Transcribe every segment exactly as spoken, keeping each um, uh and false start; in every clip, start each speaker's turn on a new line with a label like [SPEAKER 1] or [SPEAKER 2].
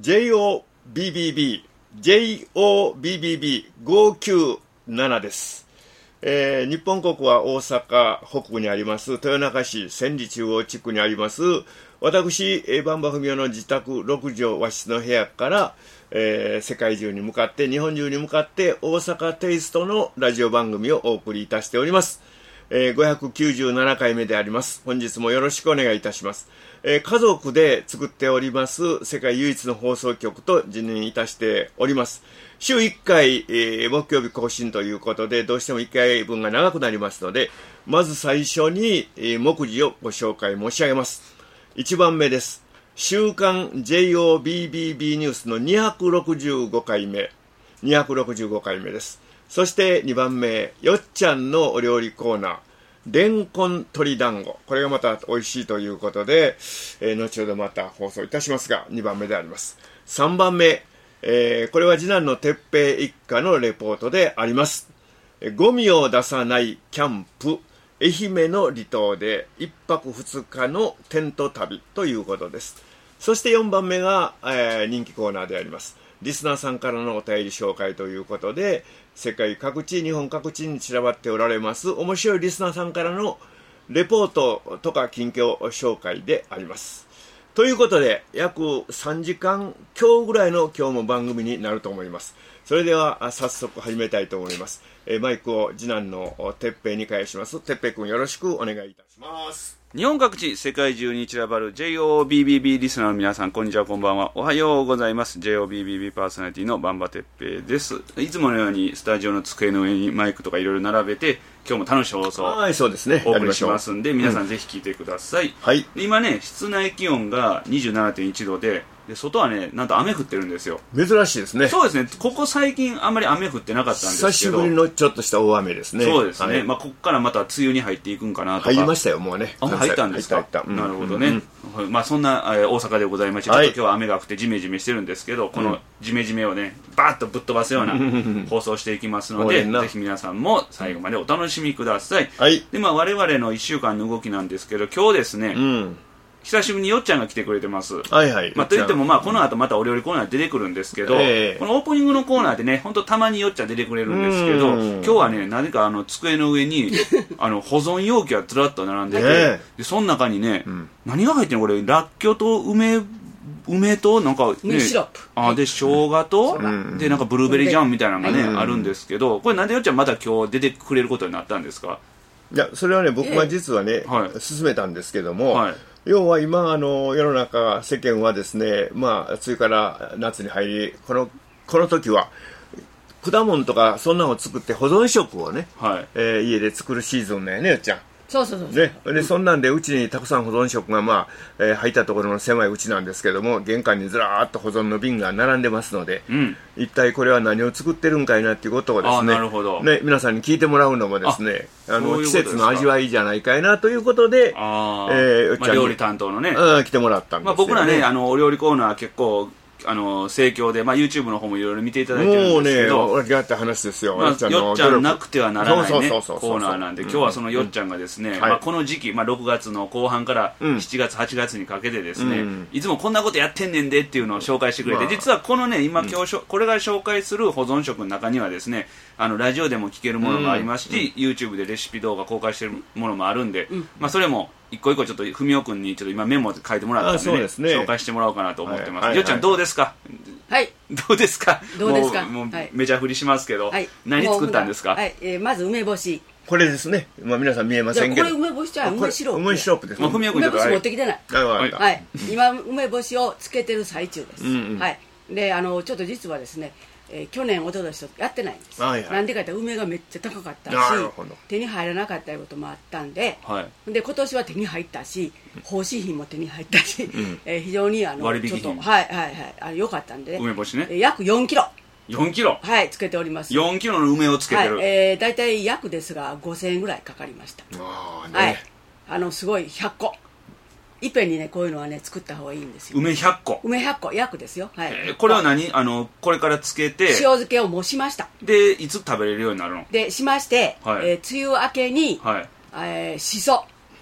[SPEAKER 1] ジェイオービービービー ジェイオービービービーごきゅうなな です。えー、日本国は大阪北部にあります豊中市千里中央地区にあります私馬場文雄の自宅ろくじょう和室の部屋から、えー、世界中に向かって日本中に向かって大阪テイストのラジオ番組をお送りいたしております。えー、ごひゃくきゅうじゅうななかいめであります。本日もよろしくお願いいたします。えー、家族で作っております世界唯一の放送局と自認いたしております。週いっかい、えー、木曜日更新ということでどうしてもいっかいぶんが長くなりますので、まず最初に、えー、目次をご紹介申し上げます。いちばんめです。週刊 ジェイオービービービー ニュースのにひゃくろくじゅうごかいめにひゃくろくじゅうごかいめです。そしてにばんめ、よっちゃんのお料理コーナー、レンコン鶏団子。これがまた美味しいということで、えー、後ほどまた放送いたしますが、にばんめであります。さんばんめ、えー、これは次男の哲平一家のレポートであります。えー、ゴミを出さないキャンプ、愛媛の離島でいっぱくふつかのテント旅ということです。そしてよんばんめが、えー、人気コーナーであります。リスナーさんからのお便り紹介ということで、世界各地、日本各地に散らばっておられます面白いリスナーさんからのレポートとか近況紹介であります。ということで約さんじかん強ぐらいの今日も番組になると思います。それでは早速始めたいと思います。えマイクを次男の哲平に返します。哲平君よろしくお願いいたします。
[SPEAKER 2] 日本各地、世界中に散らばる ジェイオービービービー リスナーの皆さん、こんにちは、こんばんは。おはようございます。ジェイオービービービー パーソナリティのバンバ哲平です。いつものようにスタジオの机の上にマイクとかいろいろ並べて、今日も楽しい放送をお送りしますんで、皆さんぜひ聞いてください。うんはい、で今ね、室内気温が にじゅうななてんいちどで、で外はね、なんと雨降ってるんですよ。
[SPEAKER 1] 珍しいですね。
[SPEAKER 2] そうですね。ここ最近あんまり雨降ってなかったんですけど、
[SPEAKER 1] 久しぶりのちょっとした大雨ですね。
[SPEAKER 2] そうですね。
[SPEAKER 1] はい、
[SPEAKER 2] まあここからまた梅雨に入っていくんかなとか。
[SPEAKER 1] 入りましたよ、もうね。
[SPEAKER 2] あ、もう入ったんですか。
[SPEAKER 1] 入った入った、うん、
[SPEAKER 2] なるほどね。うん、まあそんな、えー、大阪でございまして、ちょっと今日は雨が降ってジメジメしてるんですけど、このジメジメをね、バーッとぶっ飛ばすような放送していきますので、ぜひ皆さんも最後までお楽しみください。はい。で、まあ我々のいっしゅうかんの動きなんですけど、今日ですね、うん久しぶりによっちゃんが来てくれてます。
[SPEAKER 1] はいはい。
[SPEAKER 2] まあ、といっても、まあ、この後またお料理コーナー出てくるんですけど、えー、このオープニングのコーナーでね、ほんとたまによっちゃん出てくれるんですけど、今日はね、なぜかあの、机の上に、あの、保存容器がずらっと並んでて、えー、で、その中にね、うん、何が入ってるのこれ、らっきょうと梅、梅と、なんか、ね、
[SPEAKER 3] 梅シロップ。
[SPEAKER 2] あ、で、生姜と、うん、で、なんかブルーベリージャムみたいなのがね、うん、あるんですけど、これなんでよっちゃんまた今日出てくれることになったんですか？
[SPEAKER 1] いや、それはね、僕が実はね、えーはい、進めたんですけども、はい要は今あの世の中世間はですね、まあ梅雨から夏に入りこのこの時は果物とかそんなのを作って保存食をね、はいえー、家で作るシーズンだよねよっちゃん。
[SPEAKER 3] そうそうそうそう
[SPEAKER 1] ね、でそんなんでうちにたくさん保存食が、まあえー、入ったところの狭いうちなんですけども玄関にずらーっと保存の瓶が並んでますので、うん、一体これは何を作ってるんかいなっていうことをですね、
[SPEAKER 2] なるほど
[SPEAKER 1] ね皆さんに聞いてもらうのもですねあの季節の味わいじゃないかいなということで、
[SPEAKER 2] あ、えーまあ、料理担当のね、
[SPEAKER 1] うん、来てもらったんですよね。まあ、
[SPEAKER 2] 僕らねあのお料理コーナー結構あの盛況で、まあ、YouTube の方もいろいろ見ていただいてるんですけど
[SPEAKER 1] もうね間違った話ですよ、
[SPEAKER 2] まあ、よっちゃんなくてはならないねコ
[SPEAKER 1] ー
[SPEAKER 2] ナーなんで、今日はそのよっちゃんがですね、うんまあ、この時期、まあ、ろくがつの後半からしちがつ、はちがつにかけてですね、うん、いつもこんなことやってんねんでっていうのを紹介してくれて、まあ、実はこのね今今日、うん、これから紹介する保存食の中にはですねあのラジオでも聞けるものがありますし、うん、YouTube でレシピ動画公開してるものもあるんで、うんまあ、それも一個一個ちょっと文雄君にちょっと今メモ書いてもらったんで、ねでね、紹介してもらおうかなと思ってます、はいはいはい、よっちゃんどうですか？
[SPEAKER 3] はい
[SPEAKER 2] どうですか
[SPEAKER 3] どうですか
[SPEAKER 2] もう、もう
[SPEAKER 3] はい、
[SPEAKER 2] めちゃ振りしますけど、はい、何作ったんですか？
[SPEAKER 3] はい、えー、まず梅干し
[SPEAKER 1] これですね、まあ、皆さん見えませんけど
[SPEAKER 3] これ梅干しじゃ梅シロップ
[SPEAKER 1] 梅シロップです、
[SPEAKER 3] ね、梅干し持ってきてない、
[SPEAKER 1] はい、
[SPEAKER 3] はい、今梅干しをつけてる最中です、うんうん、はいであのちょっと実はですねえー、去年、一昨年とやってないんです、はいはい、なんでかって梅がめっちゃ高かったし手に入らなかったこともあったんで、はい、で今年は手に入ったし奉仕品も手に入ったし、うんえー、非常にあの
[SPEAKER 2] 割引
[SPEAKER 3] ちょっとはいはいはいあ良かったんで、ね、
[SPEAKER 2] 梅干しね、
[SPEAKER 3] えー、約よんキロ
[SPEAKER 2] よんキロ
[SPEAKER 3] はいつけております。
[SPEAKER 2] よんキロの梅をつけてる、
[SPEAKER 3] はいえー、大体約ですがごせんえんぐらいかかりました。
[SPEAKER 1] あ、ね、
[SPEAKER 3] はいあのすごいひゃっこいっぺんにねこういうのはね作った方がいいんですよ。
[SPEAKER 2] 梅ひゃっこ
[SPEAKER 3] 梅ひゃっこ約ですよ、はい、
[SPEAKER 2] えー、これは何あのこれからつけて
[SPEAKER 3] 塩漬けをもしました。
[SPEAKER 2] でいつ食べれるようになるの
[SPEAKER 3] でしまして、はいえー、梅雨明けに、はいえー、しそ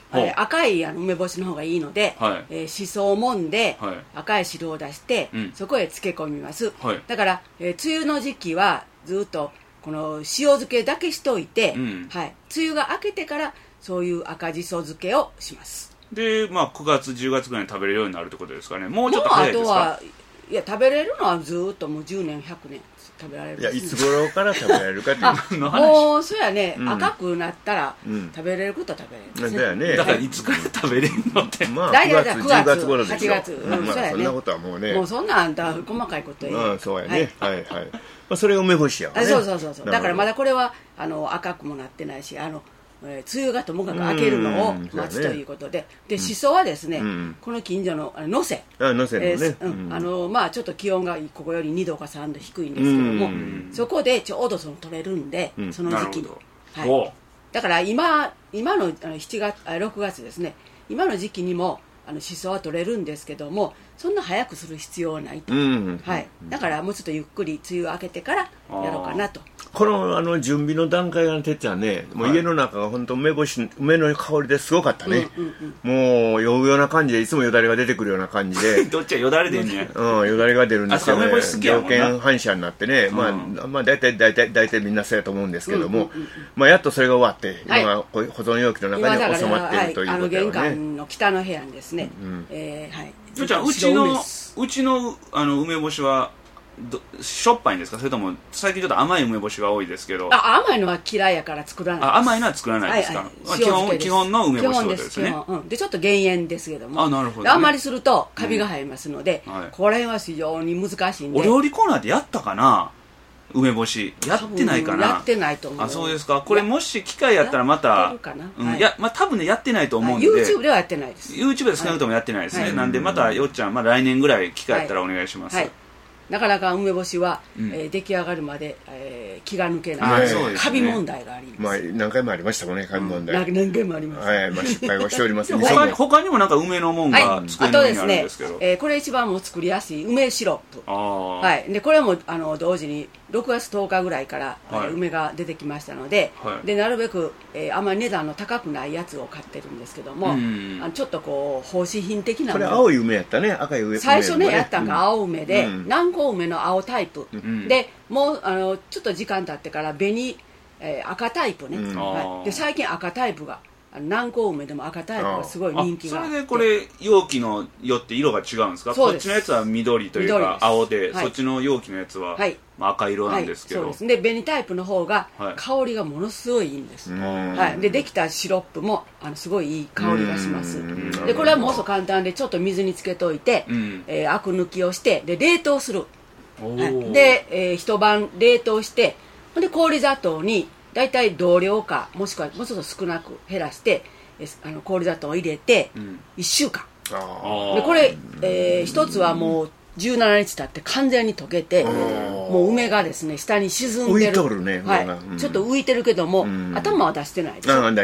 [SPEAKER 3] えー、赤いあの梅干しの方がいいので、はい、えー、しそをもんで、はい、赤い汁を出して、うん、そこへ漬け込みます、はい、だから、えー、梅雨の時期はずっとこの塩漬けだけしといて、うん、はい、梅雨が明けてからそういう赤じそ漬けをします。
[SPEAKER 2] で、まあ、くがつじゅうがつぐらいに食べれるようになるってことですかね。もうちょっと早いですか。
[SPEAKER 3] もうあとはいや食べれるのはずっともうじゅうねんひゃくねん食べられる、
[SPEAKER 1] いやいつ頃から食べられるかっていう
[SPEAKER 3] の話。もうそうやね、うん、赤くなったら食べれることは食べれるんですね、
[SPEAKER 1] だよね。
[SPEAKER 2] だからいつから食べれるのって、
[SPEAKER 1] まあ、くがつじゅうがつ頃でしょ。
[SPEAKER 3] はちがつ、うん、
[SPEAKER 1] まあ、
[SPEAKER 3] そうやね、
[SPEAKER 1] そんなことはもうね、
[SPEAKER 3] もうそんなあんた細かいこと言う、
[SPEAKER 1] うん、そうやね、はい、はいはい、まあ、それが梅干しやわね。
[SPEAKER 3] そうそうそうそう、だからまだこれはあの赤くもなってないし、あのえー、梅雨がともかく明けるのを待つということで、でしそはですね、うん、この近所の能勢、
[SPEAKER 1] あ能勢のね、えー
[SPEAKER 3] うん、あのまあ、ちょっと気温がここよりにどかさんど低いんですけども、そこでちょうどその取れるんで、うん、その時期に、はい、だから今今のしちがつあろくがつですね、今の時期にもあのしそは取れるんですけども、そんな早くする必要はないと、うん、はい、だからもうちょっとゆっくり梅雨明けてからやろうかなと。
[SPEAKER 1] このあの準備の段階がてっちゃんね、もう家の中が本当梅干し梅の香りですごかったね、うんうんうん、もう酔うような感じで、いつもよだれが出てくるような感じで
[SPEAKER 2] どっちはよだれ出んね、
[SPEAKER 1] うん、よだれが出るんですけどね、条件反射になってね、うん、まあ、まあ大体大体大体みんなそうやと思うんですけども、うんうんうん、まあ、やっとそれが終わって、はい、今保存容器の中に収まっているということで、ね、はい、あの
[SPEAKER 3] 玄関の北の部屋にですね、うん、えー、はい、
[SPEAKER 2] ちょちゃん、うちのうちのあの梅干しはどしょっぱいんですか、それとも最近ちょっと甘い梅干しが多いですけど。
[SPEAKER 3] あ、甘いのは嫌いやから作らないです。
[SPEAKER 2] あ、甘いのは作らないですか、はいはい、基本基本の梅干しってことですね。
[SPEAKER 3] うん、でちょっと減塩ですけども、
[SPEAKER 2] あ、なるほど、ね、
[SPEAKER 3] あんまりするとカビが生えますので、うん、はい、これは非常に難しいんで。
[SPEAKER 2] お料理コーナーでやったかな、梅干しやってないかな。
[SPEAKER 3] やってないと思う。
[SPEAKER 2] あ、そうですか。これもし機会やったらまた、やってるかな、うん、はい、いや、まあ、多分ねやってないと思うんで、
[SPEAKER 3] YouTube ではやってないです。
[SPEAKER 2] YouTube で少なくともやってないですね、はい、なんでまたよっちゃん、まあ、来年ぐらい機会やったらお願いします、はいはい、
[SPEAKER 3] なかなか梅干しは、うん、えー、出来上がるまで、えー、気が抜けない、はい、カビ問題があります、
[SPEAKER 1] まあ、何回もありましたもんね、カビ問題、
[SPEAKER 3] うん、何回もあります、
[SPEAKER 1] はい、まあ、失敗はしております
[SPEAKER 2] 他に他にもなんか梅のもんが作れるようになるんですけど、
[SPEAKER 3] はい、あとですね、えー、これ一番も作りやすい梅シロップ、あ、はい、でこれもあの同時にろくがつとおかぐらいから、はい、梅が出てきましたので、はい、でなるべく、えー、あんまり値段の高くないやつを買ってるんですけども、うん、あのちょっとこう奉仕品的な、
[SPEAKER 1] これ青い梅やったね、赤い梅、ね、
[SPEAKER 3] 最初ねやったのが青梅で、うん、南高梅の青タイプ、うん、でもうあのちょっと時間経ってから紅、えー、赤タイプね、うん、はい、で最近赤タイプが南高梅でも赤タイプがすごい人気があって、
[SPEAKER 2] それでこれ容器のよって色が違うんですか。こっちのやつは緑というか青 で, で、はい、そっちの容器のやつは、はい、まあ、赤色なんですけど、
[SPEAKER 3] はい、そうです。で紅タイプの方が香りがものすごいいいんです、はい、でできたシロップもあのすごいいい香りがします。でこれはもうそ簡単で、ちょっと水につけといて、うん、えー、アク抜きをしてで冷凍する、はい、で、えー、一晩冷凍して、で氷砂糖にだいたい同量かもしくはもうちょっと少なく減らしてあの氷砂糖を入れていっしゅうかん、うん、でこれ、えー、一つはもうじゅうしちにち経って完全に溶けて、もう梅がですね下に沈んでる、
[SPEAKER 1] 浮いとるね、
[SPEAKER 3] はい、うん、ちょっと浮いてるけども、うん、頭は出してないでしょ、はいはい、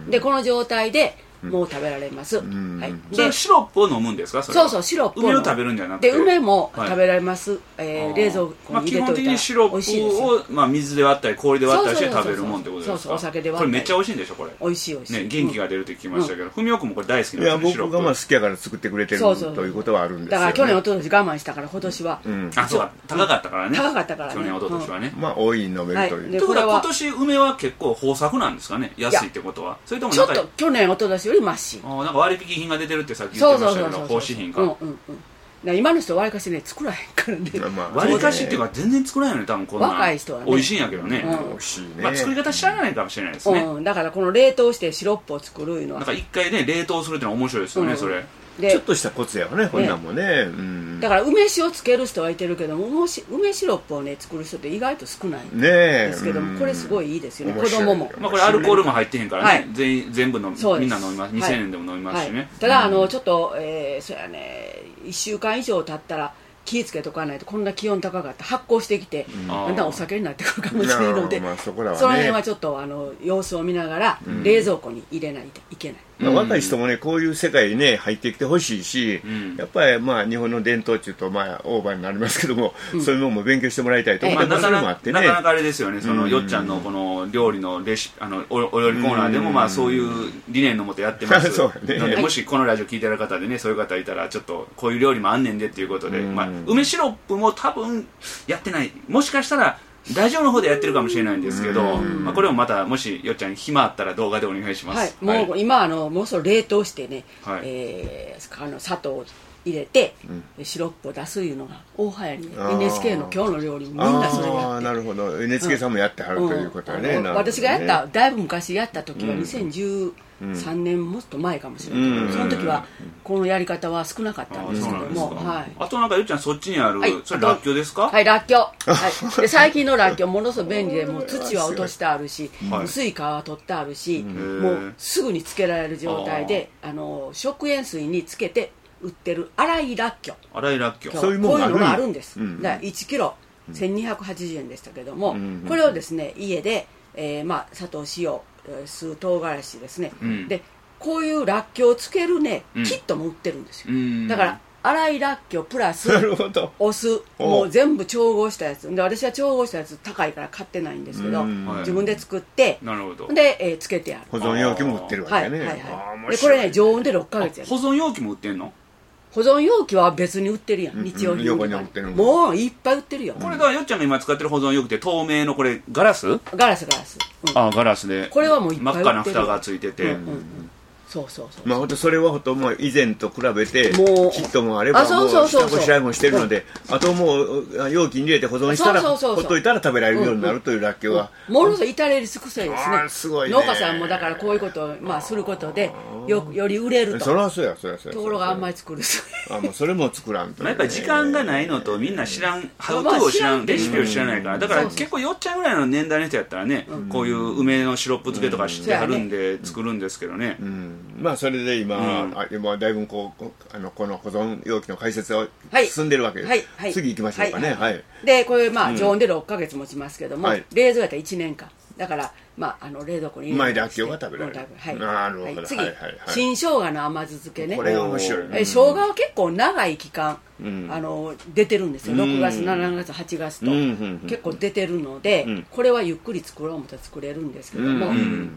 [SPEAKER 3] でこの状態でもう食べられます、うん
[SPEAKER 2] はい、でそれシロップを飲むんですか。それ
[SPEAKER 3] そうそう、シロップを
[SPEAKER 2] 梅を食べるんじゃなくて、
[SPEAKER 3] で梅も食べられます、はい、えー、冷蔵庫に入れといたら、まあ、基本的に
[SPEAKER 2] シロップを、まあ、水で割ったり氷で割ったりして食べるもんってことですか。
[SPEAKER 3] そうそう、お酒で割ったり、
[SPEAKER 2] これめっちゃ美味しいんでしょ。これ
[SPEAKER 3] 美味しい美味しい、
[SPEAKER 2] ね、元気が出るって聞きましたけど、ふみおくんもこれ大好きなん
[SPEAKER 1] ですよ。いや僕がまあ好きやから作ってくれてるということはあるんですよ、ね、
[SPEAKER 3] だから去年一昨年我慢したから今年は、
[SPEAKER 2] うん、あ、そうか、高かったからね、
[SPEAKER 3] 高かったからね、
[SPEAKER 2] 去年一昨年はね、
[SPEAKER 1] うん、まあ多い飲めるという、はい、
[SPEAKER 2] ということは今年梅は結構豊作なんですかね、安いってことは。それとも
[SPEAKER 3] ちょっと去年一昨年よりマシ、
[SPEAKER 2] あ、なんか割引品が出てるってさっき言ってましたけど、奉仕品か、うんうん
[SPEAKER 3] うん、今の人はわりかしね作らへんからね、
[SPEAKER 2] わりかしっていうか全然作らへんよね、多分こんな
[SPEAKER 3] 若い人はね、
[SPEAKER 2] 美味しいんやけどね、
[SPEAKER 1] うん、美味しいね、
[SPEAKER 2] まあ、作り方知らないかもしれないですね、
[SPEAKER 3] うん、だからこの冷凍してシロップを作るいうのは
[SPEAKER 2] なんか一回ね冷凍するってのは面白いですよね、うん、それ
[SPEAKER 1] でちょっとしたコツやわね、こんなんもね、うん、
[SPEAKER 3] だから梅酒をつける人はいてるけども、梅シロップをね作る人って意外と少ないんですけども、ね、これすごいいいですよね、子供も、
[SPEAKER 2] まあ、これアルコールも入ってへんからね、はい、全, 全部のみんな飲みます、未成年でも飲みますしね、はいはい、
[SPEAKER 3] ただあのちょっと、えー、そうやねいっしゅうかん以上経ったら気をつけとかないと、こんな気温高かった発酵してきて、うん、だんだんお酒になってくるかもしれないので、まあ そ, こらはね、その辺はちょっとあの様子を見ながら、うん、冷蔵庫に入れないといけない。
[SPEAKER 1] まあ、若い人もねこういう世界にね入ってきてほしいし、うん、やっぱりまあ日本の伝統っていうとまあオーバーになりますけども、うん、そういうのも勉強してもらいたいと思って、まあ、それもあってね、
[SPEAKER 2] なかなかあれですよね、そのよっちゃんのこの料理のレシピあの お, お料理コーナーでもまあそういう理念のもとやってますそうね、なのでもしこのラジオ聞いてる方でねそういう方いたらちょっとこういう料理もあんねんでっていうことで、まあ、梅シロップも多分やってない、もしかしたらラジオの方でやってるかもしれないんですけど、まあ、これもまたもしよっちゃん暇あったら動画でお願いします。
[SPEAKER 3] はい、もう今あのもうそろ冷凍してね、はい、えー、あの砂糖を入れて、うん、シロップを出すいうのが大流行りで エヌエイチケー の今日の料理もみんなそれやって、
[SPEAKER 1] あなるほど エヌエイチケー さんもやってはる、うん、ということはね、うん、
[SPEAKER 3] 私がやっただいぶ昔やった時はにせんじゅうさんねんもっと前かもしれないけど、うん、その時はこのやり方は少なかったんですけども、はい、
[SPEAKER 2] あとなんかよっちゃんそっちにある、はい、それらっきょうですか？
[SPEAKER 3] はい、らっきょう、はい、で最近のらっきょうものすごく便利でもう土は落としてあるし、はい、薄い皮は取ってあるし、もうすぐにつけられる状態であの食塩水につけて売ってる粗いらっきょう、
[SPEAKER 2] 粗いらっきょう、
[SPEAKER 3] そういうのがあるんです、うん、だからいちキロせんにひゃくはちじゅうえんでしたけども、うん、これをですね家で、えーまあ、砂糖塩酢唐辛子ですね、うん、でこういうらっきょうをつけるね、うん、キットも売ってるんですよ、うん、だから粗いらっきょうプラスお酢もう全部調合したやつで、私は調合したやつ高いから買ってないんですけど、自分で作って
[SPEAKER 2] なるほど
[SPEAKER 3] で、えー、つけてやる。
[SPEAKER 1] 保存容器も売ってるわけね、はいはい
[SPEAKER 3] はい、でこれね常温でろっかげつやる。
[SPEAKER 2] 保存容器も売ってんの？
[SPEAKER 3] 保存容器は別に売ってるやん、日用品とかにもういっぱい売ってるよ。
[SPEAKER 2] これがよっちゃんが今使ってる保存容器って透明のこれガラス？
[SPEAKER 3] ガラスガラス、
[SPEAKER 2] うん、あガラスで
[SPEAKER 3] これはもういっぱい売ってる、
[SPEAKER 2] 真っ赤な蓋がついてて、うんうんうん、
[SPEAKER 3] そうそうそう、
[SPEAKER 1] まあ、それはほともう以前と比べてもうキットもあればもう下ごしらえもしてるので、あともう容器に入れて保存したらほっといたら食べられるようになるというらっきょうは、
[SPEAKER 3] うんうん、ものすごい至れり尽くせりですね。
[SPEAKER 1] あすごいね。
[SPEAKER 3] 農家さんもだからこういうことを、まあ、することで よ, より売れると。
[SPEAKER 1] そりゃそうやそりゃそうや。
[SPEAKER 3] ところがあんまり作る
[SPEAKER 1] あもうそれも作らんと、ね、
[SPEAKER 2] やっぱり時間がないのとみんな知らんハウトゥーを知らん、レシピを知らないから、だから結構よっちゃんぐらいの年代の人やったらね、うん、こういう梅のシロップ漬けとかしてはるんで作るんですけどね、
[SPEAKER 1] うんうん、まあそれで今、うん、あ今だいぶこうあのこの保存容器の解説を進んでるわけです、はいはい、次行きましょうかね、はいはいはい、
[SPEAKER 3] でこれまあ常温でろっかげつ持ちますけども、うん、冷蔵やったらいちねんかんだから、まあ、あの冷蔵庫に入れて
[SPEAKER 1] 前でらっきょうが食べられる、
[SPEAKER 3] はい、
[SPEAKER 1] なるほど、
[SPEAKER 3] はい、次、
[SPEAKER 1] はいはいはい、
[SPEAKER 3] 新生姜の甘酢漬けね。
[SPEAKER 1] これが面白いね。
[SPEAKER 3] え生姜は結構長い期間、うん、あの出てるんですよ、ろくがつしちがつはちがつと、うん、結構出てるので、うん、これはゆっくり作ろう思ったら作れるんですけども、うん、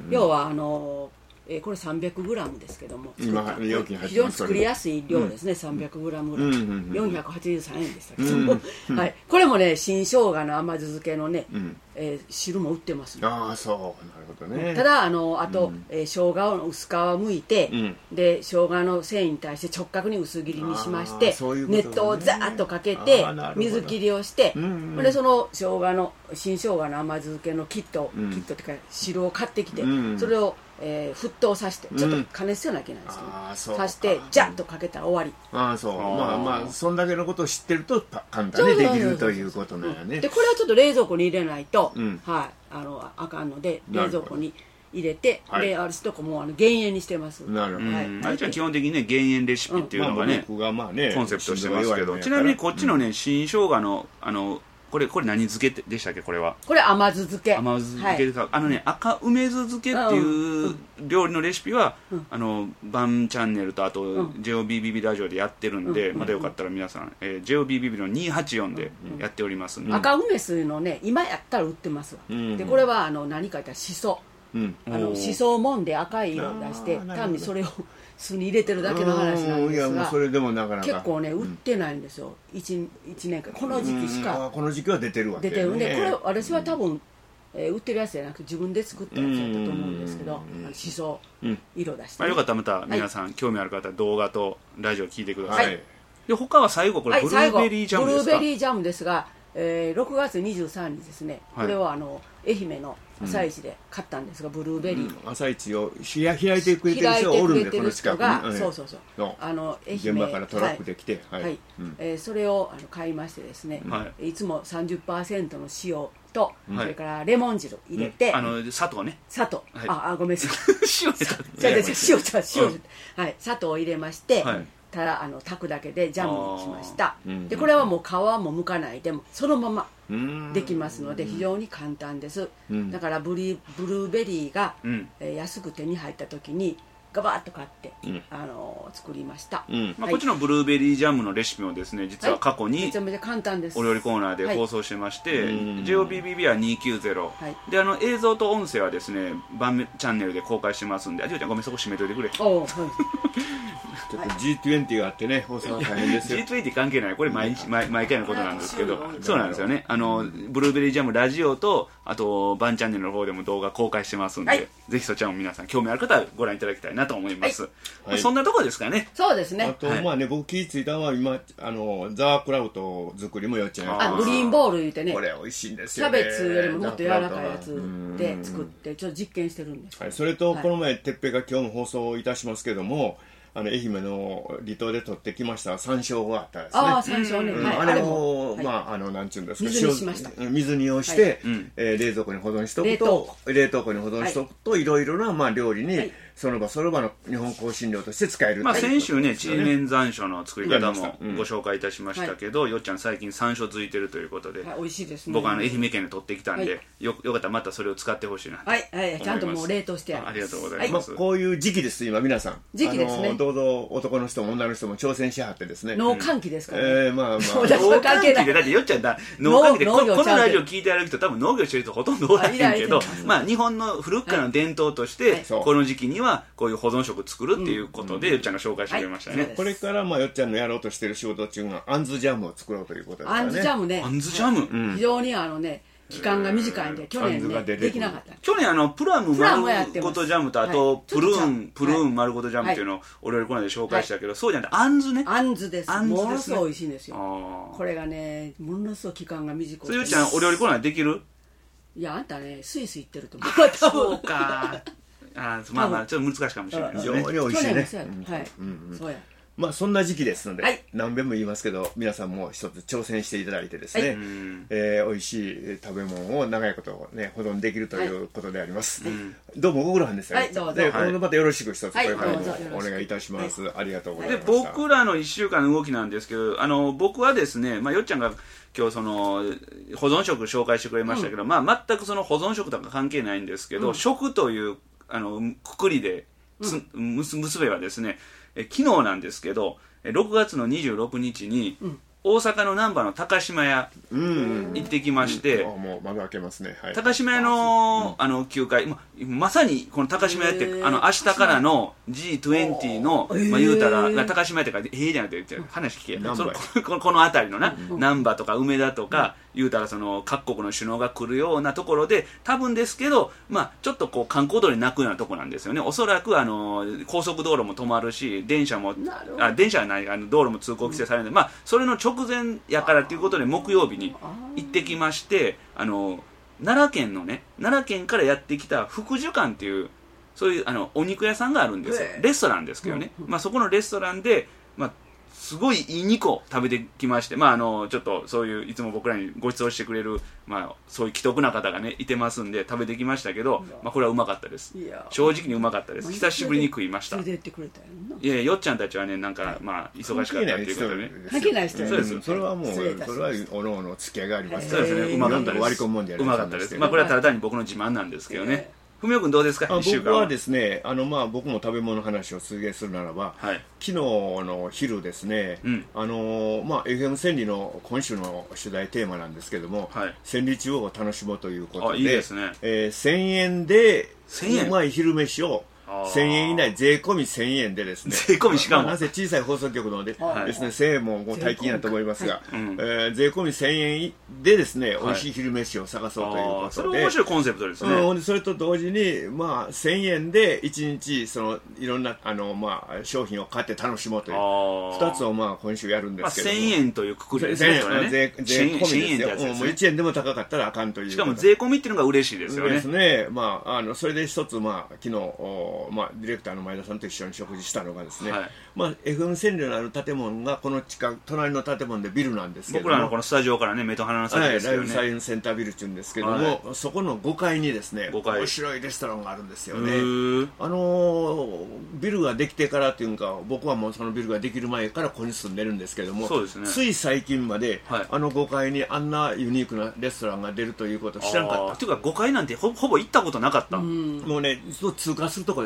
[SPEAKER 3] 要はあのえー、これ さんびゃくグラム ですけども、
[SPEAKER 1] 今容器に入ってます。
[SPEAKER 3] 非常に作りやすい量ですね、うん、さんびゃくグラム ぐらい、うん、よんひゃくはちじゅうさんえんでしたけども、うん、はい、これもね新生姜の甘酢漬けのね、うん、えー、汁も売ってます、ね、
[SPEAKER 1] ああそうなるほどね。
[SPEAKER 3] ただあのあと、うん、えー、生姜の薄皮をむいて、うん、で生姜の繊維に対して直角に薄切りにしまして、ね、熱湯をザーッとかけて水切りをして、うんうん、でその生姜の新生姜の甘酢漬けのキット、うん、キットっていうか汁を買ってきて、うん、それをえー、沸騰させてちょっと加熱せなきゃいけないんですけど、うん、さしてジャッとかけたら終わり。
[SPEAKER 1] ああそう、まあまあそんだけのことを知ってると簡単にできるということなんやね。
[SPEAKER 3] でこれはちょっと冷蔵庫に入れないと、うん、はい、あのあかんので冷蔵庫に入れて、はい、であるとこもあの減塩にしてます。
[SPEAKER 2] なるほど、はい、あれじゃ基本的にね減塩レシピっていうのがね、うんまあまあね、コンセプトしてますけど、ちなみにこっちのね、うん、新生姜のあのこれこれ何漬けでしたっけ？これは
[SPEAKER 3] これ甘酢漬け。
[SPEAKER 2] 甘酢漬けですか、はい、あのね赤梅酢漬けっていう料理のレシピは、うん、あのバンチャンネルとあと、うん、ジェイオービービービー ラジオでやってるんで、うん、まだよかったら皆さん、えー、ジェイオービービービー のにはちよんでやっておりますんで、
[SPEAKER 3] うん、赤梅酢のね今やったら売ってますわ、うん、でこれはあの何か言ったらしそ、うん、あのしそをもんで赤い色を出して単にそれを酢に入れてるだけの話なんですが、いやもうそれでもなかなか結構ね売ってないんですよ、うん、いち, いちねんかんこの時期しか、
[SPEAKER 1] うん、この時期は出てるわけ、
[SPEAKER 3] ね、出てるんでこれ私は多分、うんえー、売ってるやつじゃなくて自分で作ったやつだったと思うんですけど、しそ色出して、ね、
[SPEAKER 2] まあ、よかったらまた皆さん、はい、興味ある方は動画とラジオ聞いてください、はい、で他は最後これブルーベリージャムですか？
[SPEAKER 3] ブルーベリージャムですが、えー、ろくがつにじゅうさんにちですね、はい、これはあの愛媛の朝市で買ったんですが、ブルーベリー、
[SPEAKER 1] うん、朝市を開いてくれてる人がおるんで、この近くに、うん、
[SPEAKER 3] そうそうそうあの愛媛
[SPEAKER 1] 現場からトラックで来て、
[SPEAKER 3] はいはいうん、えー、それをあの買いましてですね、はい、いつも さんじゅっパーセント の塩と、はい、それからレモン汁入れて、
[SPEAKER 2] うん、あの砂糖ね
[SPEAKER 3] 砂糖、はい、ああごめんなさい
[SPEAKER 2] 塩で
[SPEAKER 3] 塩で塩で塩、うん、はい、砂糖を入れまして、はい、たらあの炊くだけでジャムにしました。でこれはもう皮も剥かないでもそのままできますので非常に簡単です。だからブリブルーベリーが、うん、えー、安く手に入った時に我ガバッと買って、うん、あの作りました、
[SPEAKER 2] うんまあ、こっちのブルーベリージャムのレシピもですね実は過去に、
[SPEAKER 3] はい、めちゃめちゃ簡単です
[SPEAKER 2] お料理コーナーで放送してまして、はい、ジェイオービービービー はにひゃくきゅうじゅう、はい、であの映像と音声はですね番チャンネルで公開してますんで、あ、ジョーちゃんごめんそこ閉めといてくれ。お、はい、
[SPEAKER 1] ちょっと ジートゥエンティー があってね放送は大変ですよ。
[SPEAKER 2] ジートゥエンティー 関係ない、これ毎日 毎, 毎回のことなんですけど、そうなんですよね。あのブルーベリージャムラジオとあとバンチャンネルの方でも動画公開してますんで、はい、ぜひそちらも皆さん興味ある方はご覧いただきたいなと思います、はいまあ、そんなところですかね。
[SPEAKER 3] そうですね。
[SPEAKER 1] あと、はい、まあね僕気付いたのは今あのザワークラウト作りもよっちゃんやって
[SPEAKER 3] ます。あ、グリーンボール言うてね、
[SPEAKER 1] これ美味しいんですよね。
[SPEAKER 3] キャベツよりももっと柔らかいやつで作ってちょっと実験してるんです、
[SPEAKER 1] はい、それとこの前哲平が今日も放送いたしますけども、あの愛媛の離島で取ってきました山椒があったんですね。
[SPEAKER 3] ああ山椒ね、
[SPEAKER 1] うんはい、あれを、はい、まああのなんちゅうんですか、
[SPEAKER 3] 水にしました。
[SPEAKER 1] 水煮をして、はいえー、冷蔵庫に保存しておくと冷凍庫に保存しておくと、はい、いろいろなまあ料理に、はいその場その場の日本香辛料として使える、
[SPEAKER 2] まあ、先週ねちりめん山椒の作り方もご紹介いたしましたけど、うん、よっちゃん最近山椒づいてるということで、
[SPEAKER 3] はい、美味しいですね。
[SPEAKER 2] 僕はあの愛媛県で取ってきたんで、はい、よ, よかったらまたそれを使ってほしいなと
[SPEAKER 3] はい、はい、ちゃんともう冷凍してあります。
[SPEAKER 2] ありがとうございます、
[SPEAKER 1] はいまあ、こういう時期です今皆さん
[SPEAKER 3] 時期ですね。
[SPEAKER 1] あのどうぞ男の人も女の人も挑戦しはってですね
[SPEAKER 3] 農閑期ですからね、
[SPEAKER 1] うんえー、まあまあ
[SPEAKER 2] 農閑期でだってよっちゃんだ農閑期で こ, このラジオ聞いてある人多分農業してる人ほとんどおらへんけどまあ日本の古くからの伝統として、はい、この時期にはこういう保存食作るっていうことで、うん、よっちゃんが紹介してくれましたね、はい、
[SPEAKER 1] これからまあよっちゃんのやろうとしてる仕事中があんずジャムを作ろうということですからね。
[SPEAKER 3] あんずジャムね、
[SPEAKER 2] あんずジャム、
[SPEAKER 3] うん、非常にあのね期間が短いんで、去年ねできなかった。
[SPEAKER 2] 去年あのプラム丸ごとジャムとあとプルーンプルーン丸ごとジャムっていうのをお料理コーナーで紹介したけど、そうじゃなくてあんずね。
[SPEAKER 3] あんずです。ものすごい美味しいんですよ。これがねものすごい期間が短い。
[SPEAKER 2] それよっちゃんお料理コーナーできる？
[SPEAKER 3] いやあんたねスイス行ってると思う。
[SPEAKER 2] そうか。あまあまあちょっと難しいかもしれないですね。
[SPEAKER 1] 非常に美味しいね。
[SPEAKER 3] はい。そうや。
[SPEAKER 1] まあそんな時期ですので、
[SPEAKER 3] はい、
[SPEAKER 1] 何遍も言いますけど皆さんも一つ挑戦していただいてですね、はいえー、美味しい食べ物を長いことね保存できるということであります、はい、どうもご苦労さんですよ、ね、はい、どうぞでこのまたよろしく一つこれからもお願いいたします、はい、ありがとうございました。
[SPEAKER 2] で僕らのいっしゅうかんの動きなんですけど、あの僕はですね、まあ、よっちゃんが今日その保存食紹介してくれましたけど、うんまあ、全くその保存食とか関係ないんですけど、うん、食というあのくくりでつ、うん、結べばですねえ昨日なんですけどろくがつのにじゅうろくにちに、うん、大阪の難波の高島屋行ってきまして、
[SPEAKER 1] うんうん、もう窓開けますね、はい、
[SPEAKER 2] 高島屋の、うん、あのきゅうかい ま, まさにこの高島屋ってあの明日からの ジートゥエンティー の、まあ、言うたら高島屋ってかええじゃなくて話聞け、うん、そのこのこの辺りのな、うん、難波とか梅田とか、うん言うたらその各国の首脳が来るようなところで多分ですけど、まあ、ちょっとこう観光通りに泣くようなところなんですよね。おそらくあの高速道路も止まるし電車もあ電車はないあの道路も通行規制されるので、まあ、それの直前やからということで木曜日に行ってきまして、あの奈良県のね奈良県からやってきた福寿館っていうそういうあのお肉屋さんがあるんですよ。レストランですけどね、まあ、そこのレストランで、まあすごいいい肉を食べてきまして、まあ、あのちょっとそういういつも僕らにご馳走してくれる、まあ、そういう奇特な方がねいてますんで食べてきましたけど、まあ、これはうまかったです。正直にうまかったです。久しぶりに食いました。
[SPEAKER 3] 連れてってくれたよな。
[SPEAKER 2] いやよっちゃんたちはねなんか、まあ、忙しかったっていうことでね
[SPEAKER 3] 関係ない人
[SPEAKER 1] そうです。それはもうそれはおのおの付き合いがあります。
[SPEAKER 2] そうですねうまかったです。
[SPEAKER 1] 割り込むもんじゃない。
[SPEAKER 2] うまかったです。まあこれはただ単に僕の自慢なんですけどね。文雄君どうですか？
[SPEAKER 1] あ僕はですねあの、まあ、僕も食べ物の話を続けするならば、はい、昨日の昼ですね、うんあのまあ、エフエム 千里の今週の取材テーマなんですけども、はい、千里中を楽しもうということで、
[SPEAKER 2] いいですね
[SPEAKER 1] えー、せんえんでうまい昼飯をせんえん以内税込みせんえんでですね
[SPEAKER 2] 税込みしかも、
[SPEAKER 1] まあ、なぜ小さい放送局のでですねせんえんももう大金だと思いますが、はいうんえー、税込みせんえんでですね、はい、美味しい昼飯を探そうということで
[SPEAKER 2] それ面白いコンセプトですね、
[SPEAKER 1] うん、それと同時に、まあ、せんえんでいちにちそのいろんなあの、まあ、商品を買って楽しもうというふたつを、まあ、今週やるんですけども、
[SPEAKER 2] まあ、せんえんというくくりですね
[SPEAKER 1] 税込みですよ。もういちえんでも高かったらあかんという。
[SPEAKER 2] しかも税込みっていうのが嬉しいですよね。
[SPEAKER 1] ですね、まあ、あのそれで一つ、まあ、昨日、まあ、ディレクターの前田さんと一緒に食事したのがですね、はいまあ、エフエム 千里のある建物がこの近く隣の建物でビルなんですけども、
[SPEAKER 2] 僕らのこのスタジオからね目と鼻の先ですけどね、
[SPEAKER 1] はい、ライブサインセンタービルっていうんですけども、はい、そこのごかいにですね面白いレストランがあるんですよね。あのー、ビルができてからというか僕はもうそのビルができる前からここに住んでるんですけども、
[SPEAKER 2] そうですね、
[SPEAKER 1] つい最近まで、はい、あのごかいにあんなユニークなレストランが出るということを知らなかった。
[SPEAKER 2] というかごかいなんて ほ, ほぼ行ったことなかった。
[SPEAKER 1] うんもうね通過するところです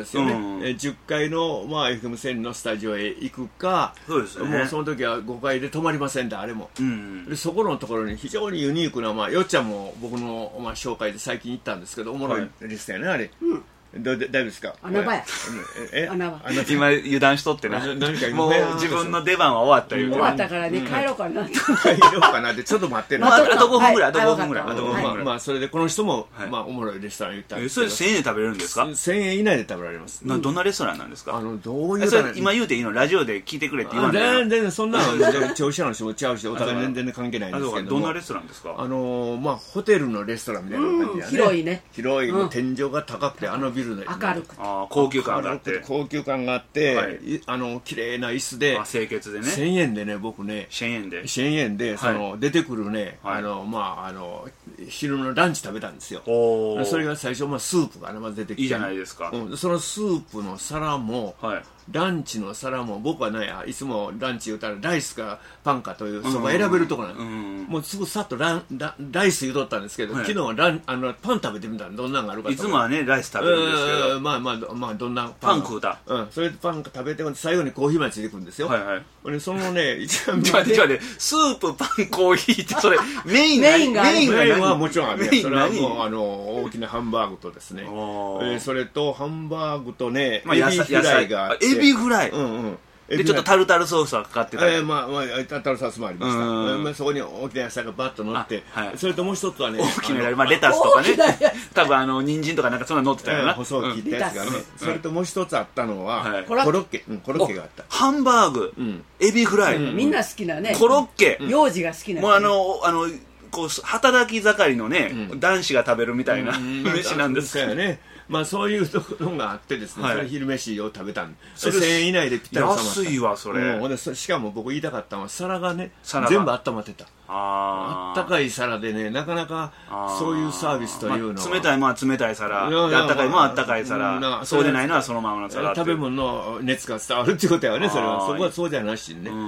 [SPEAKER 1] ですよね、うんえー、じゅっかいの、まあ、エフエム 千里のスタジオへ行くか、
[SPEAKER 2] そうですね、
[SPEAKER 1] もうその時はごかいで止まりませんで、あれも、うんうん、でそこのところに非常にユニークな、まあ、よっちゃんも僕の、まあ、紹介で最近行ったんですけど、おもろいリストやね、あれ。うんだ大丈夫ですか。
[SPEAKER 3] 穴場や。
[SPEAKER 1] え
[SPEAKER 3] 穴場。
[SPEAKER 2] 今油断しとってな。何かもう自分の出番は終わったよ。
[SPEAKER 3] 終わったからね、帰ろうかな。帰
[SPEAKER 1] ろうかなってちょっと待ってる。
[SPEAKER 2] あとごふんぐらい、あとごふんぐらい。あとごふんぐらい。
[SPEAKER 1] まあそれでこの人もまあおもろいレストラン行ったんですけど。
[SPEAKER 2] それせんえんで食べれるんですか。
[SPEAKER 1] せんえん以内で食べられます。
[SPEAKER 2] どんなレストランなんですか。
[SPEAKER 1] あのどういう。
[SPEAKER 2] それ今言うていいの、ラジオで聞いてくれって言わない。
[SPEAKER 1] 全然そんなの調子の人も違うし、お互い全然関係ないんですけど。
[SPEAKER 2] どんなレストランですか。
[SPEAKER 1] あのまあホテルのレストランみたいな感じやね。
[SPEAKER 3] 広いね。
[SPEAKER 1] 広い、天井が高くてあのビルの
[SPEAKER 3] 明るく。
[SPEAKER 2] あ高級感があって
[SPEAKER 1] 高級感があって、はい、あの綺麗な椅子で
[SPEAKER 2] 清潔でね
[SPEAKER 1] せんえんでね僕ね
[SPEAKER 2] せんえんで
[SPEAKER 1] せんえんでその、はい、出てくるね、はい、あのまああの昼のランチ食べたんですよ。それが最初、まあ、スープが、ね、まず出てきて
[SPEAKER 2] いいじゃないですか、
[SPEAKER 1] うん、そのスープの皿も、はい、ランチの皿も僕はねいつもランチ言うたらライスかパンかというそこ選べるところなんです、うんうん、もうすぐさっとラン ラ, ライス言うとったんですけど、はい、昨日はランあのパン食べてみたらどんなのがあるかと
[SPEAKER 2] いつもはねライス食べるんですけど、
[SPEAKER 1] まあまあまあどんな
[SPEAKER 2] パン食うた、
[SPEAKER 1] うん、それでパン食べて最後にコーヒーまでついてくるんですよ。はいはい。そのね一番
[SPEAKER 2] ちょっと待ってスープパンコーヒーってそれメイン
[SPEAKER 3] メインが
[SPEAKER 1] メインがメインはもちろんある。それはもうあの大きなハンバーグとですね、えー、それとハンバーグとね、まあ、エビフライがあって、
[SPEAKER 2] エビフライ、
[SPEAKER 1] うんうん、
[SPEAKER 2] でちょっとタルタルソースがかかってたり、
[SPEAKER 1] えー、まあまあタルタルソースもありました、まあ、そこに大きな野菜がバッと乗って、はい、それともう一つはね
[SPEAKER 2] 大きな、まあ、レタスとかね多分あの人参とかなんかそんな乗ってたよな、えー、
[SPEAKER 1] 細切ったやつがね、うん、それともう一つあったのは、はい、コロッケ、うん、コロッケがあった。
[SPEAKER 2] ハンバーグ、うん、エビフライ、
[SPEAKER 3] うん、みんな好きなね
[SPEAKER 2] コロッケ、
[SPEAKER 3] うん、幼児が好きな、ね、
[SPEAKER 2] もうあのあのこう働き盛りのね、うん、男子が食べるみたいな、うん、飯なんです
[SPEAKER 1] よね。まあそういうところがあってですね、はい、それ昼飯を食べたんでせんえん以内でぴったり収まった。
[SPEAKER 2] 安いわそれ、
[SPEAKER 1] うん、でしかも僕言いたかったのは皿がね全部温まってた。あったかい皿でねなかなかそういうサービスというのは、
[SPEAKER 2] まあ、冷たいものは冷たい皿であったかいものはあったかい皿、そうでないのはそのままの皿。
[SPEAKER 1] 食べ物の熱が伝わるっていうことやね。それはそこはそうじゃなしにね、うん、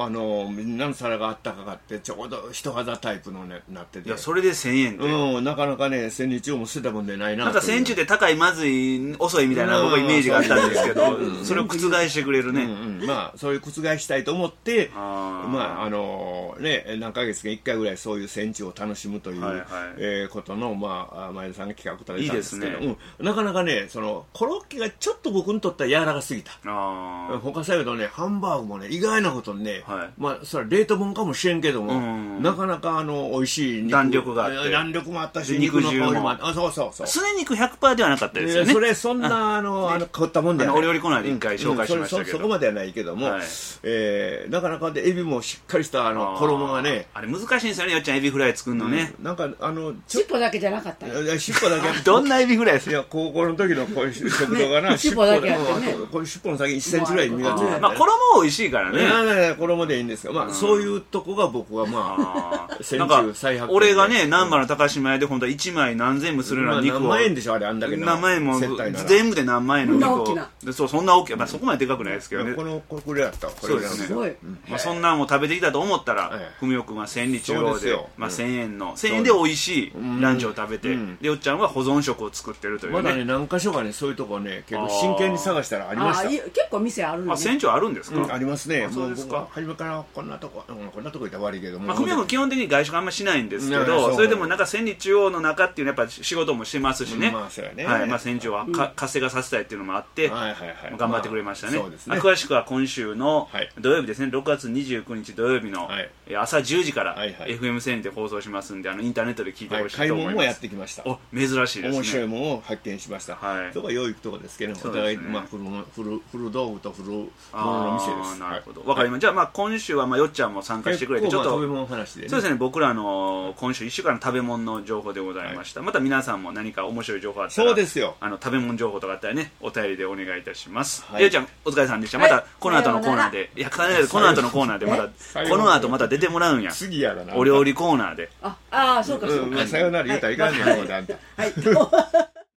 [SPEAKER 1] あのみんなの皿があったかかってちょうど一肌タイプのねなってて、
[SPEAKER 2] いやそれでせんえんで、
[SPEAKER 1] うん、なかなかね千日をも捨てたもんでないな。
[SPEAKER 2] なんか千日で高いまずい遅いみたいな僕はイメージがあったんですけど、それを覆してくれるね、
[SPEAKER 1] うんうん、まあそういう覆したいと思ってあまああのね何ヶ月かいっかいぐらいそういう戦地を楽しむという、はいはいえー、ことの、まあ、前田さんが企画立てたんですけど、いいですね、うん、なかなかねそのコロッケがちょっと僕にとっては柔らかすぎた。あ他さえとねハンバーグもね意外なことにね、はい、まあそれは冷凍もんかもしれんけども、うん、なかなかあの美味しい肉
[SPEAKER 2] 弾力があって
[SPEAKER 1] 弾力もあったし肉の香りもあった。あそうそうそう
[SPEAKER 2] すね肉 ひゃくパーセント ではなかったですよね。
[SPEAKER 1] それそんなあのあの変わったもんではない。
[SPEAKER 2] お料理コーナーで一回紹介しましたけど、うん、
[SPEAKER 1] そ, そこまではないけども、はいえー、なかなかでエビもしっかりしたあの衣がね
[SPEAKER 2] あれ難しいんですよねよっちゃんエビフライ作るのね、
[SPEAKER 1] うん、なんかあの
[SPEAKER 3] 尻尾だけじゃなかった
[SPEAKER 1] いや尻尾だけ
[SPEAKER 2] どんなエビフライですか。
[SPEAKER 1] いや高校の時のこういう食堂がな、
[SPEAKER 3] ね、尻尾だけやってね
[SPEAKER 1] こういう尻尾の先いっセンチぐらい身がついて、ね、
[SPEAKER 2] まあ衣美味しいからね。いやいやいや
[SPEAKER 1] 衣でいいんですが、まあ、うん、そういうとこが僕はまあ
[SPEAKER 2] 戦中最悪俺がね難波の高島屋で本当はいちまい何千もするような肉を、
[SPEAKER 1] まあ、何万円でしょあれあんだけ
[SPEAKER 2] 何万円も全部で何万円の肉をでそうそんな大きい、まあ、そこまででかくないですけどね。
[SPEAKER 1] このこれやったこれ
[SPEAKER 2] そうですね、うんまあ、そんなんを食べてきたと思ったら文雄君は千里中央で、まあ、せんえんのせんえんで美味しいランチを食べて、うん、でよっちゃんは保存食を作ってるというね。
[SPEAKER 1] まだね何か所かねそういうとこね結構真剣に探したらありました。
[SPEAKER 3] あ結構店あるのね。
[SPEAKER 2] 船長あるんですか、
[SPEAKER 1] うん、ありますね。
[SPEAKER 2] そうですか。
[SPEAKER 1] 初めからこんなとここんなとこ行ったら悪いけども、
[SPEAKER 2] まあ、文雄君基本的に外食あんましないんですけど、それでもなんか千里中央の中っていうのはやっぱ仕事もしてますしね、まあそうやね、はいまあ、船長はか、うん、活性化させたいっていうのもあって、はいはいはい、頑張ってくれましたね。まあそうですね。詳しくは今週の土曜日ですね、ろくがつにじゅうくにち土曜日の朝じゅうじから エフエム 千里で放送しますんで、あのインターネットで聞いてほしいと思います。はい、買い物も
[SPEAKER 1] やってきました。
[SPEAKER 2] お珍しいですね。
[SPEAKER 1] 面白いものを発見しました。はい、そこはよいとこですけど、ね、お互い、まあ、古, 古, 古道具と古物の店です。
[SPEAKER 2] なるほど、わかりました。じゃあ、まあ、今週はまあよっちゃんも参加してくれてちょっと、
[SPEAKER 1] 食べ物の話でね、
[SPEAKER 2] そうですね、僕らの今週いっしゅうかんの食べ物の情報でございました。はい、また皆さんも何か面白い情報あったら、
[SPEAKER 1] そうですよ、
[SPEAKER 2] あの食べ物情報とかあったらねお便りでお願いいたします。はい、よっちゃんお疲れさんでした。またこの後のコーナーで、はい、いやこの後のコーナーでまたこの後また出てもらうんや。
[SPEAKER 1] 次やだな。
[SPEAKER 2] お料理コーナーで。
[SPEAKER 3] ああそうかそうか。
[SPEAKER 1] うんまあ、さよなら言うたらいかんねん。はい。